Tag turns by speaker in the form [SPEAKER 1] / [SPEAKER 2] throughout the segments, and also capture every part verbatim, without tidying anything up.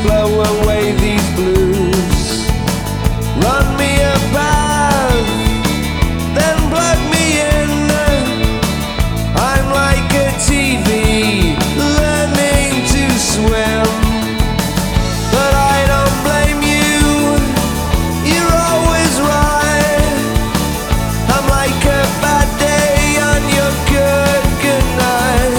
[SPEAKER 1] blow away these blues. Run me a path, then plug me in. I'm like a T V learning to swim, but I don't blame you, you're always right. I'm like a bad day on your good, good night.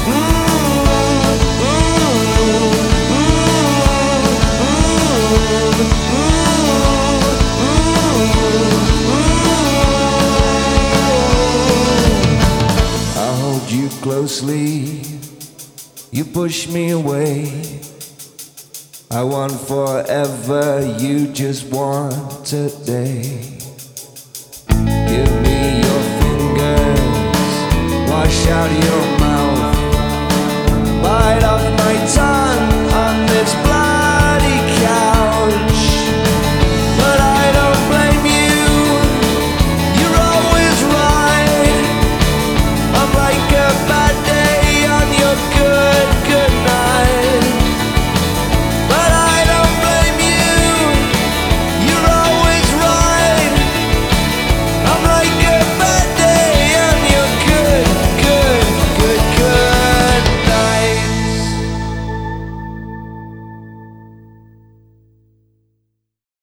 [SPEAKER 1] I hold you closely, you push me away. I want forever, you just want today. Give me